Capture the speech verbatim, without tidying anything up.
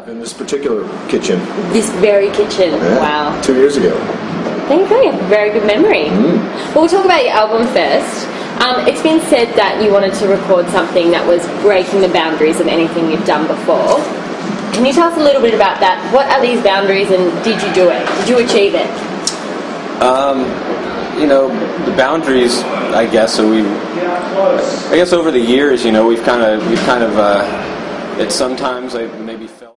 In this particular kitchen. This very kitchen. Yeah, Wow. Two years ago. There you go. You have a very good memory. Mm. Well, we'll talk about your album first. Um, it's been said that you wanted to record something that was breaking the boundaries of anything you've done before. Can you tell us a little bit about that? What are these boundaries, and did you do it? Did you achieve it? Um, you know, the boundaries, I guess. So we, I guess, over the years, you know, we've kind of, we've kind of, uh, it sometimes I maybe felt.